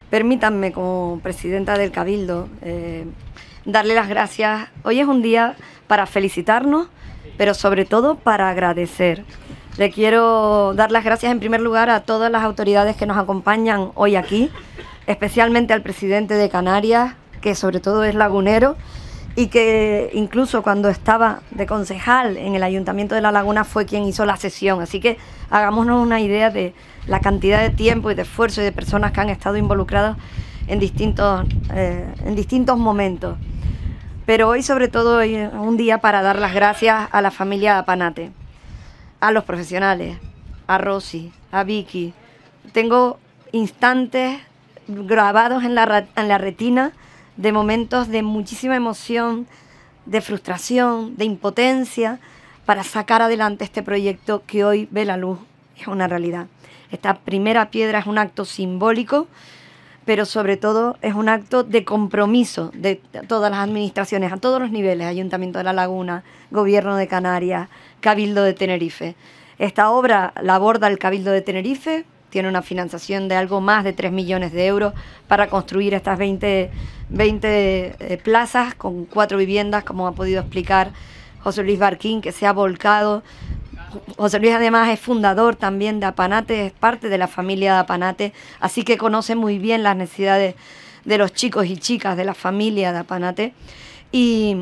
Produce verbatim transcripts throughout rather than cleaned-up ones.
Permítanme, como presidenta del Cabildo, eh, darle las gracias. Hoy es un día para felicitarnos, pero sobre todo para agradecer. Le quiero dar las gracias en primer lugar a todas las autoridades que nos acompañan hoy aquí, especialmente al presidente de Canarias, que sobre todo es lagunero, y que incluso cuando estaba de concejal en el Ayuntamiento de La Laguna fue quien hizo la sesión. Así que hagámonos una idea de la cantidad de tiempo y de esfuerzo y de personas que han estado involucradas en distintos, eh, en distintos momentos. Pero hoy sobre todo hoy es un día para dar las gracias a la familia Apanate, a los profesionales, a Rosy, a Vicky. Tengo instantes grabados en la, en la retina de momentos de muchísima emoción, de frustración, de impotencia, para sacar adelante este proyecto que hoy ve la luz, es una realidad. Esta primera piedra es un acto simbólico, pero sobre todo es un acto de compromiso de todas las administraciones, a todos los niveles, Ayuntamiento de La Laguna, Gobierno de Canarias, Cabildo de Tenerife. Esta obra la aborda el Cabildo de Tenerife, tiene una financiación de algo más de tres millones de euros para construir estas veinte, veinte eh, plazas con cuatro viviendas, como ha podido explicar José Luis Barquín, que se ha volcado. José Luis además es fundador también de Apanate, es parte de la familia de Apanate, así que conoce muy bien las necesidades de los chicos y chicas de la familia de Apanate. Y,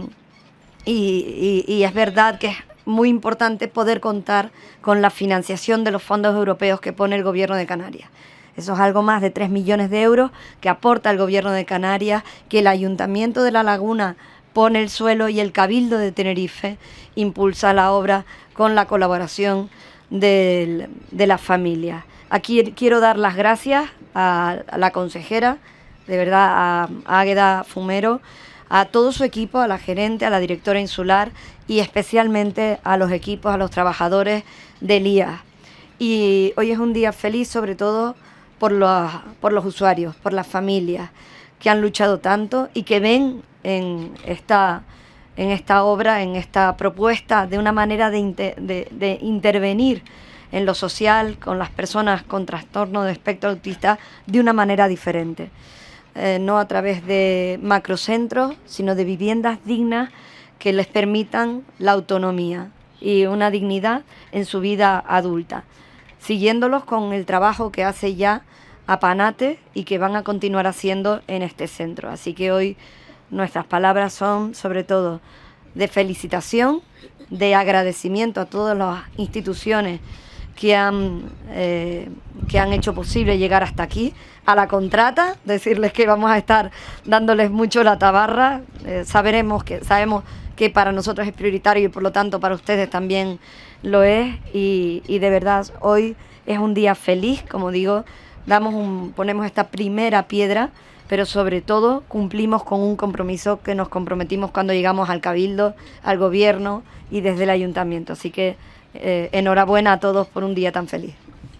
y, y, y es verdad que es muy importante poder contar con la financiación de los fondos europeos que pone el Gobierno de Canarias. Eso es algo más de tres millones de euros que aporta el Gobierno de Canarias, que el Ayuntamiento de La Laguna pone el suelo y el Cabildo de Tenerife impulsa la obra con la colaboración de, de las familias. Aquí quiero dar las gracias a, a la consejera, de verdad, a, a Águeda Fumero, a todo su equipo, a la gerente, a la directora insular y especialmente a los equipos, a los trabajadores del I A. Y hoy es un día feliz sobre todo por los, por los usuarios, por las familias que han luchado tanto y que ven en esta, en esta obra, en esta propuesta, de una manera de, inter, de, de intervenir en lo social con las personas con trastorno de espectro autista de una manera diferente. Eh, no a través de macrocentros, sino de viviendas dignas que les permitan la autonomía y una dignidad en su vida adulta, siguiéndolos con el trabajo que hace ya Apanate y que van a continuar haciendo en este centro. Así que hoy nuestras palabras son sobre todo de felicitación, de agradecimiento a todas las instituciones que han, eh, que han hecho posible llegar hasta aquí, a la contrata, decirles que vamos a estar dándoles mucho la tabarra, eh, sabremos que, sabemos que para nosotros es prioritario y por lo tanto para ustedes también lo es, y, y de verdad hoy es un día feliz, como digo, damos un, ponemos esta primera piedra, pero sobre todo cumplimos con un compromiso que nos comprometimos cuando llegamos al Cabildo, al Gobierno y desde el Ayuntamiento. Así que eh, enhorabuena a todos por un día tan feliz.